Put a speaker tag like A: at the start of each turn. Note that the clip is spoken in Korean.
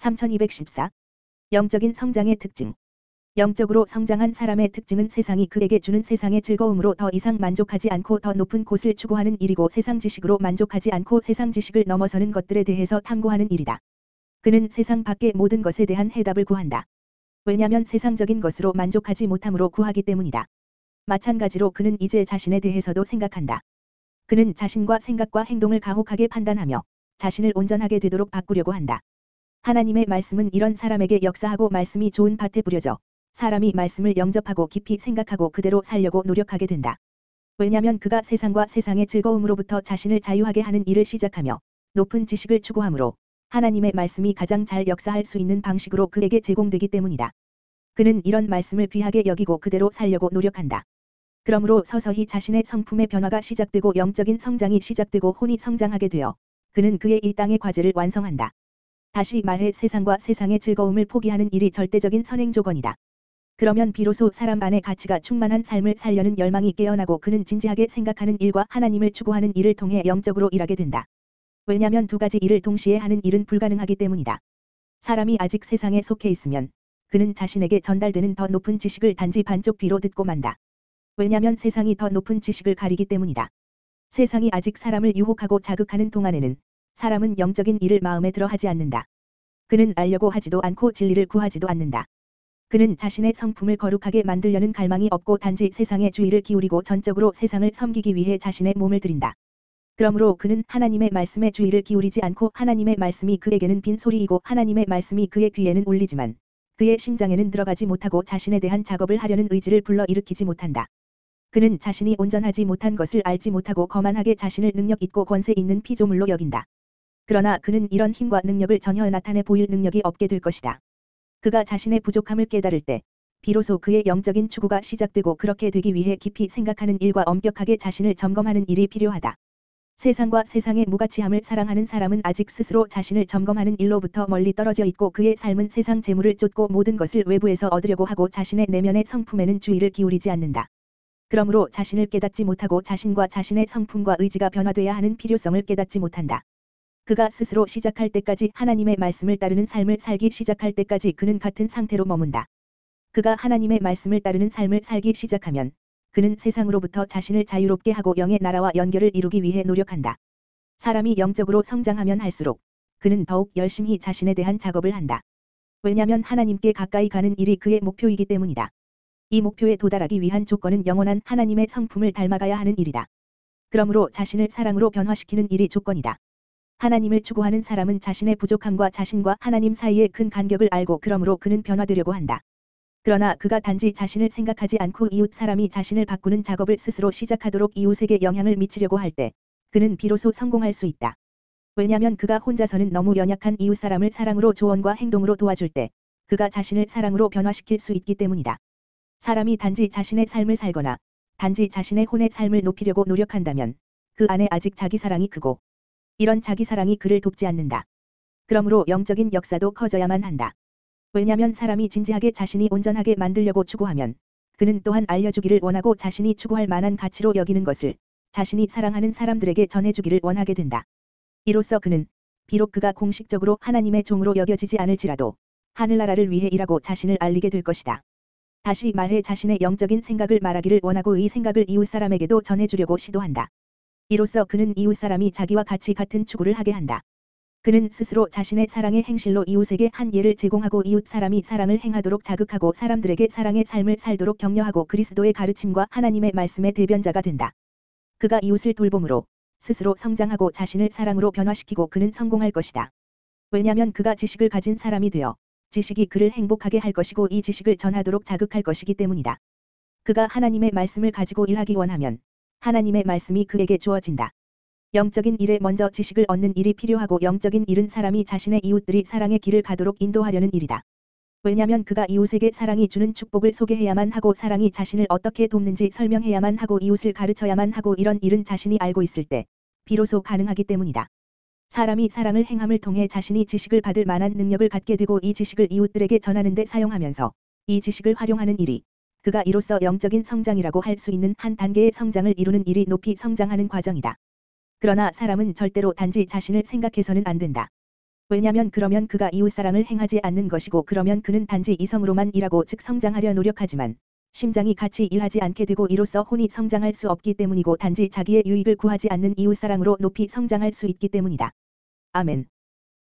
A: 3214. 영적인 성장의 특징. 영적으로 성장한 사람의 특징은 세상이 그에게 주는 세상의 즐거움으로 더 이상 만족하지 않고 더 높은 곳을 추구하는 일이고 세상 지식으로 만족하지 않고 세상 지식을 넘어서는 것들에 대해서 탐구하는 일이다. 그는 세상 밖의 모든 것에 대한 해답을 구한다. 왜냐하면 세상적인 것으로 만족하지 못함으로 구하기 때문이다. 마찬가지로 그는 이제 자신에 대해서도 생각한다. 그는 자신과 생각과 행동을 가혹하게 판단하며 자신을 온전하게 되도록 바꾸려고 한다. 하나님의 말씀은 이런 사람에게 역사하고 말씀이 좋은 밭에 뿌려져 사람이 말씀을 영접하고 깊이 생각하고 그대로 살려고 노력하게 된다. 왜냐하면 그가 세상과 세상의 즐거움으로부터 자신을 자유하게 하는 일을 시작하며 높은 지식을 추구하므로 하나님의 말씀이 가장 잘 역사할 수 있는 방식으로 그에게 제공되기 때문이다. 그는 이런 말씀을 귀하게 여기고 그대로 살려고 노력한다. 그러므로 서서히 자신의 성품의 변화가 시작되고 영적인 성장이 시작되고 혼이 성장하게 되어 그는 그의 이 땅의 과제를 완성한다. 다시 말해 세상과 세상의 즐거움을 포기하는 일이 절대적인 선행 조건이다. 그러면 비로소 사람 안에 가치가 충만한 삶을 살려는 열망이 깨어나고 그는 진지하게 생각하는 일과 하나님을 추구하는 일을 통해 영적으로 일하게 된다. 왜냐하면 두 가지 일을 동시에 하는 일은 불가능하기 때문이다. 사람이 아직 세상에 속해 있으면 그는 자신에게 전달되는 더 높은 지식을 단지 반쪽 귀로 듣고 만다. 왜냐하면 세상이 더 높은 지식을 가리기 때문이다. 세상이 아직 사람을 유혹하고 자극하는 동안에는 사람은 영적인 일을 마음에 들어 하지 않는다. 그는 알려고 하지도 않고 진리를 구하지도 않는다. 그는 자신의 성품을 거룩하게 만들려는 갈망이 없고 단지 세상에 주의를 기울이고 전적으로 세상을 섬기기 위해 자신의 몸을 들인다. 그러므로 그는 하나님의 말씀에 주의를 기울이지 않고 하나님의 말씀이 그에게는 빈 소리이고 하나님의 말씀이 그의 귀에는 울리지만 그의 심장에는 들어가지 못하고 자신에 대한 작업을 하려는 의지를 불러일으키지 못한다. 그는 자신이 온전하지 못한 것을 알지 못하고 거만하게 자신을 능력 있고 권세 있는 피조물로 여긴다. 그러나 그는 이런 힘과 능력을 전혀 나타내 보일 능력이 없게 될 것이다. 그가 자신의 부족함을 깨달을 때 비로소 그의 영적인 추구가 시작되고 그렇게 되기 위해 깊이 생각하는 일과 엄격하게 자신을 점검하는 일이 필요하다. 세상과 세상의 무가치함을 사랑하는 사람은 아직 스스로 자신을 점검하는 일로부터 멀리 떨어져 있고 그의 삶은 세상 재물을 쫓고 모든 것을 외부에서 얻으려고 하고 자신의 내면의 성품에는 주의를 기울이지 않는다. 그러므로 자신을 깨닫지 못하고 자신과 자신의 성품과 의지가 변화돼야 하는 필요성을 깨닫지 못한다. 그가 스스로 시작할 때까지 하나님의 말씀을 따르는 삶을 살기 시작할 때까지 그는 같은 상태로 머문다. 그가 하나님의 말씀을 따르는 삶을 살기 시작하면 그는 세상으로부터 자신을 자유롭게 하고 영의 나라와 연결을 이루기 위해 노력한다. 사람이 영적으로 성장하면 할수록 그는 더욱 열심히 자신에 대한 작업을 한다. 왜냐하면 하나님께 가까이 가는 일이 그의 목표이기 때문이다. 이 목표에 도달하기 위한 조건은 영원한 하나님의 성품을 닮아가야 하는 일이다. 그러므로 자신을 사랑으로 변화시키는 일이 조건이다. 하나님을 추구하는 사람은 자신의 부족함과 자신과 하나님 사이의 큰 간격을 알고 그러므로 그는 변화되려고 한다. 그러나 그가 단지 자신을 생각하지 않고 이웃 사람이 자신을 바꾸는 작업을 스스로 시작하도록 이웃에게 영향을 미치려고 할 때 그는 비로소 성공할 수 있다. 왜냐하면 그가 혼자서는 너무 연약한 이웃 사람을 사랑으로 조언과 행동으로 도와줄 때 그가 자신을 사랑으로 변화시킬 수 있기 때문이다. 사람이 단지 자신의 삶을 살거나 단지 자신의 혼의 삶을 높이려고 노력한다면 그 안에 아직 자기 사랑이 크고 이런 자기 사랑이 그를 돕지 않는다. 그러므로 영적인 역사도 커져야만 한다. 왜냐하면 사람이 진지하게 자신이 온전하게 만들려고 추구하면 그는 또한 알려주기를 원하고 자신이 추구할 만한 가치로 여기는 것을 자신이 사랑하는 사람들에게 전해주기를 원하게 된다. 이로써 그는 비록 그가 공식적으로 하나님의 종으로 여겨지지 않을지라도 하늘나라를 위해 일하고 자신을 알리게 될 것이다. 다시 말해 자신의 영적인 생각을 말하기를 원하고 이 생각을 이웃 사람에게도 전해주려고 시도한다. 이로써 그는 이웃 사람이 자기와 같이 같은 추구를 하게 한다. 그는 스스로 자신의 사랑의 행실로 이웃에게 한 예를 제공하고 이웃 사람이 사랑을 행하도록 자극하고 사람들에게 사랑의 삶을 살도록 격려하고 그리스도의 가르침과 하나님의 말씀의 대변자가 된다. 그가 이웃을 돌봄으로 스스로 성장하고 자신을 사랑으로 변화시키고 그는 성공할 것이다. 왜냐하면 그가 지식을 가진 사람이 되어 지식이 그를 행복하게 할 것이고 이 지식을 전하도록 자극할 것이기 때문이다. 그가 하나님의 말씀을 가지고 일하기 원하면 하나님의 말씀이 그에게 주어진다. 영적인 일에 먼저 지식을 얻는 일이 필요하고 영적인 일은 사람이 자신의 이웃들이 사랑의 길을 가도록 인도하려는 일이다. 왜냐하면 그가 이웃에게 사랑이 주는 축복을 소개해야만 하고 사랑이 자신을 어떻게 돕는지 설명해야만 하고 이웃을 가르쳐야만 하고 이런 일은 자신이 알고 있을 때 비로소 가능하기 때문이다. 사람이 사랑을 행함을 통해 자신이 지식을 받을 만한 능력을 갖게 되고 이 지식을 이웃들에게 전하는 데 사용하면서 이 지식을 활용하는 일이 그가 이로써 영적인 성장이라고 할 수 있는 한 단계의 성장을 이루는 일이 높이 성장하는 과정이다. 그러나 사람은 절대로 단지 자신을 생각해서는 안 된다. 왜냐면 그러면 그가 이웃사랑을 행하지 않는 것이고 그러면 그는 단지 이성으로만 일하고 즉 성장하려 노력하지만 심장이 같이 일하지 않게 되고 이로써 혼이 성장할 수 없기 때문이고 단지 자기의 유익을 구하지 않는 이웃사랑으로 높이 성장할 수 있기 때문이다. 아멘.